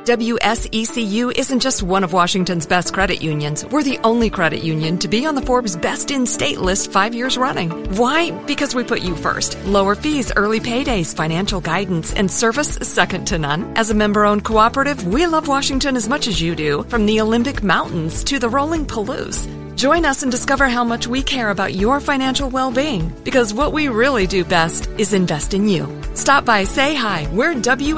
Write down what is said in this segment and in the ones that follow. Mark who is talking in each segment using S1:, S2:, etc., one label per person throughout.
S1: WSECU isn't just one of Washington's best credit unions. We're the only credit union to be on the Forbes Best in State list 5 years running. Why? Because we put you first. Lower fees, early paydays, financial guidance, and service second to none. As a member-owned cooperative, we love Washington as much as you do, from the Olympic Mountains to the rolling Palouse. Join us and discover how much we care about your financial well-being, because what we really do best is invest in you. Stop by, say hi. We're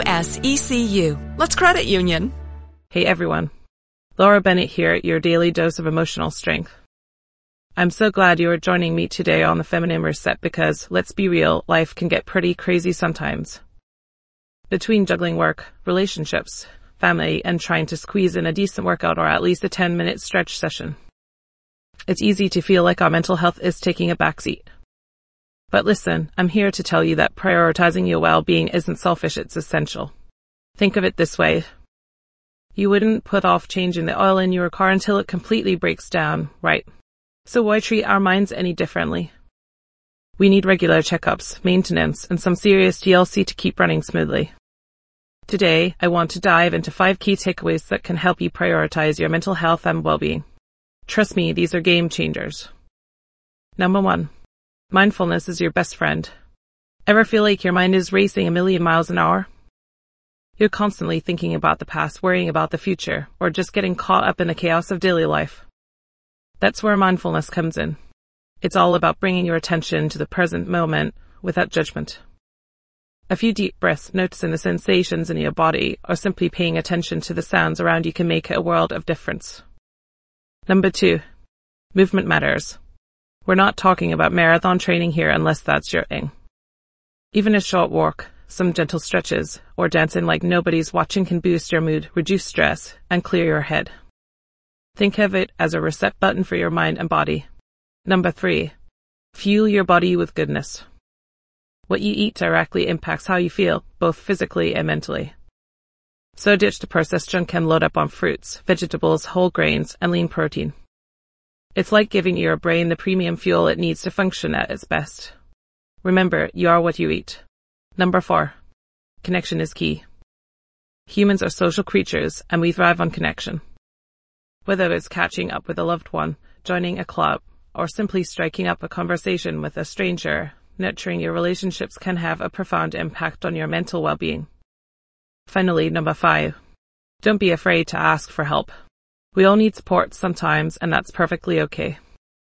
S1: WSECU. Let's credit union.
S2: Hey everyone. Laura Bennett here at your daily dose of emotional strength. I'm so glad you are joining me today on the Feminine Reset because, let's be real, life can get pretty crazy sometimes. Between juggling work, relationships, family, and trying to squeeze in a decent workout or at least a 10-minute stretch session, it's easy to feel like our mental health is taking a backseat. But listen, I'm here to tell you that prioritizing your well-being isn't selfish, it's essential. Think of it this way. You wouldn't put off changing the oil in your car until it completely breaks down, right? So why treat our minds any differently? We need regular checkups, maintenance, and some serious TLC to keep running smoothly. Today, I want to dive into 5 key takeaways that can help you prioritize your mental health and well-being. Trust me, these are game changers. Number 1. Mindfulness is your best friend. Ever feel like your mind is racing a million miles an hour? You're constantly thinking about the past, worrying about the future, or just getting caught up in the chaos of daily life. That's where mindfulness comes in. It's all about bringing your attention to the present moment without judgment. A few deep breaths, noticing the sensations in your body, or simply paying attention to the sounds around you can make a world of difference. Number 2. Movement matters. We're not talking about marathon training here unless that's your thing. Even a short walk, some gentle stretches, or dancing like nobody's watching can boost your mood, reduce stress, and clear your head. Think of it as a reset button for your mind and body. Number 3. Fuel your body with goodness. What you eat directly impacts how you feel, both physically and mentally. So ditch the processed junk and load up on fruits, vegetables, whole grains, and lean protein. It's like giving your brain the premium fuel it needs to function at its best. Remember, you are what you eat. Number 4. Connection is key. Humans are social creatures, and we thrive on connection. Whether it's catching up with a loved one, joining a club, or simply striking up a conversation with a stranger, nurturing your relationships can have a profound impact on your mental well-being. Finally, number 5. Don't be afraid to ask for help. We all need support sometimes, and that's perfectly okay.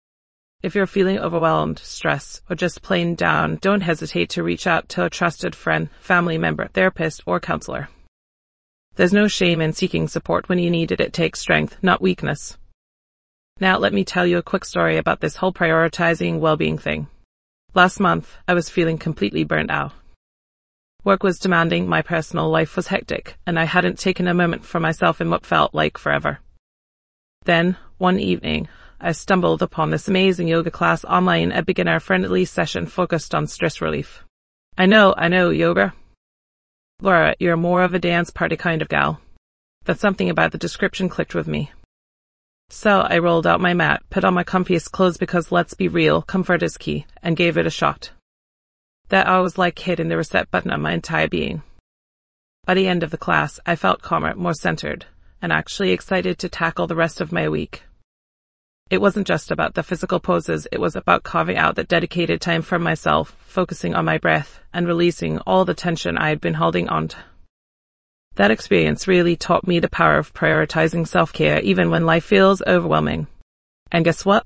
S2: If you're feeling overwhelmed, stressed, or just plain down, don't hesitate to reach out to a trusted friend, family member, therapist, or counselor. There's no shame in seeking support when you need it. It takes strength, not weakness. Now let me tell you a quick story about this whole prioritizing well-being thing. Last month, I was feeling completely burnt out. Work was demanding, my personal life was hectic, and I hadn't taken a moment for myself in what felt like forever. Then, one evening, I stumbled upon this amazing yoga class online, a beginner-friendly session focused on stress relief. I know, yoga. Laura, you're more of a dance party kind of gal. That something about the description clicked with me. So I rolled out my mat, put on my comfiest clothes because let's be real, comfort is key, and gave it a shot. That I was like hitting the reset button on my entire being. By the end of the class, I felt calmer, more centered, and actually excited to tackle the rest of my week. It wasn't just about the physical poses, it was about carving out that dedicated time for myself, focusing on my breath, and releasing all the tension I had been holding onto. That experience really taught me the power of prioritizing self-care even when life feels overwhelming. And guess what?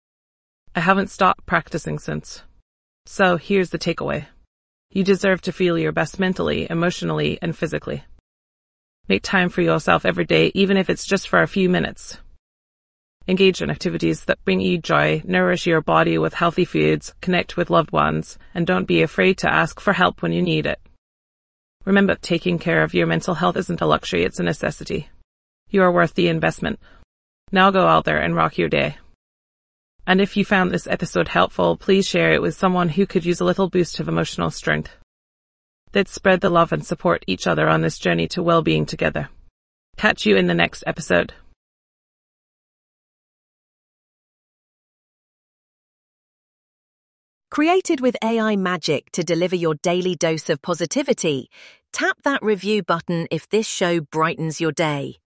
S2: I haven't stopped practicing since. So here's the takeaway. You deserve to feel your best mentally, emotionally, and physically. Make time for yourself every day, even if it's just for a few minutes. Engage in activities that bring you joy, nourish your body with healthy foods, connect with loved ones, and don't be afraid to ask for help when you need it. Remember, taking care of your mental health isn't a luxury, it's a necessity. You are worth the investment. Now go out there and rock your day. And if you found this episode helpful, please share it with someone who could use a little boost of emotional strength. Let's spread the love and support each other on this journey to well-being together. Catch you in the next episode.
S3: Created with AI magic to deliver your daily dose of positivity, tap that review button if this show brightens your day.